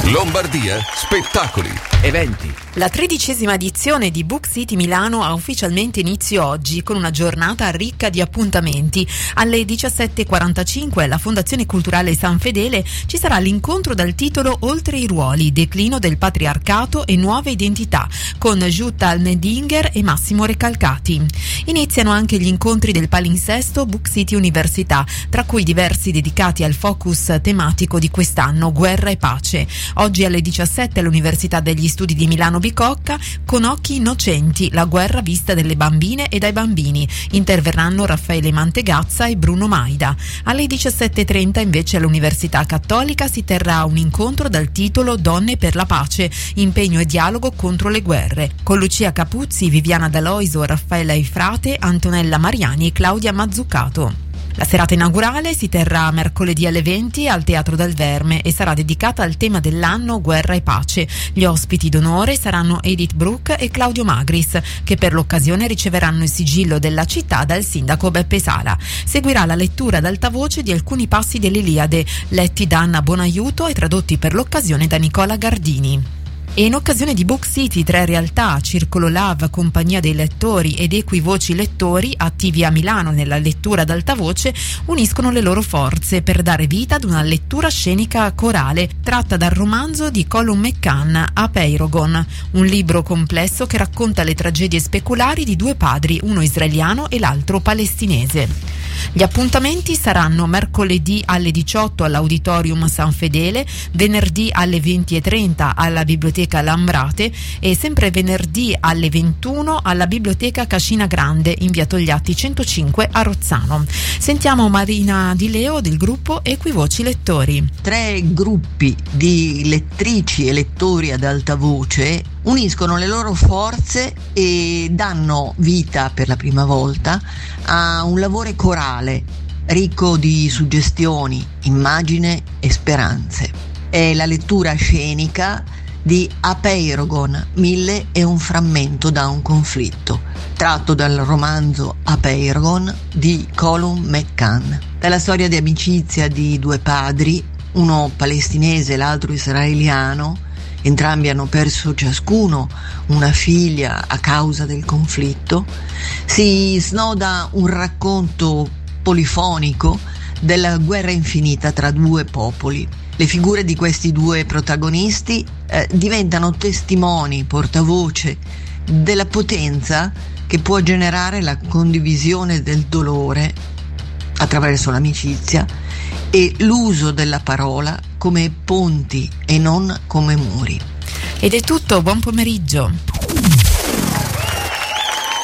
Lombardia Spettacoli. Eventi. La 13ª edizione di Book City Milano ha ufficialmente inizio oggi con una giornata ricca di appuntamenti. Alle 17:45 alla Fondazione Culturale San Fedele ci sarà l'incontro dal titolo Oltre i ruoli, declino del patriarcato e nuove identità con Jutta Almendinger e Massimo Recalcati. Iniziano anche gli incontri del palinsesto Book City Università, tra cui diversi dedicati al focus tematico di quest'anno, guerra e pace. Oggi alle 17 all'Università degli Studi di Milano Bicocca, Con occhi innocenti, la guerra vista dalle bambine e dai bambini. Interverranno Raffaele Mantegazza e Bruno Maida. Alle 17:30 invece all'Università Cattolica si terrà un incontro dal titolo Donne per la pace, impegno e dialogo contro le guerre, con Lucia Capuzzi, Viviana D'Aloisio, Raffaella Ifrate, Antonella Mariani e Claudia Mazzucato. La serata inaugurale si terrà mercoledì alle 20 al Teatro del Verme e sarà dedicata al tema dell'anno guerra e pace. Gli ospiti d'onore saranno Edith Brooke e Claudio Magris, che per l'occasione riceveranno il sigillo della città dal sindaco Beppe Sala. Seguirà la lettura ad alta voce di alcuni passi dell'Iliade, letti da Anna Bonaiuto e tradotti per l'occasione da Nicola Gardini. E in occasione di Book City, 3 realtà, Circolo Love, Compagnia dei Lettori ed Equivoci Lettori, attivi a Milano nella lettura ad alta voce, uniscono le loro forze per dare vita ad una lettura scenica corale tratta dal romanzo di Colum McCann, Apeirogon, un libro complesso che racconta le tragedie speculari di 2 padri, uno israeliano e l'altro palestinese. Gli appuntamenti saranno mercoledì alle 18 all'Auditorium San Fedele, venerdì alle 20:30 alla Biblioteca Lambrate e sempre venerdì alle 21 alla Biblioteca Cascina Grande in via Togliatti 105 a Rozzano. Sentiamo Marina Di Leo del gruppo Equivoci Lettori. 3 gruppi di lettrici e lettori ad alta voce uniscono le loro forze e danno vita per la prima volta a un lavoro corale ricco di suggestioni, immagine e speranze. È la lettura scenica di Apeirogon, 1001 frammento da un conflitto, tratto dal romanzo Apeirogon di Colum McCann. Dalla storia di amicizia di 2 padri, uno palestinese e l'altro israeliano. Entrambi hanno perso ciascuno una figlia a causa del conflitto. Si snoda un racconto polifonico della guerra infinita tra 2 popoli. Le figure di questi 2 protagonisti diventano testimoni, portavoce della potenza che può generare la condivisione del dolore attraverso l'amicizia e l'uso della parola come ponti e non come muri. Ed è tutto, buon pomeriggio.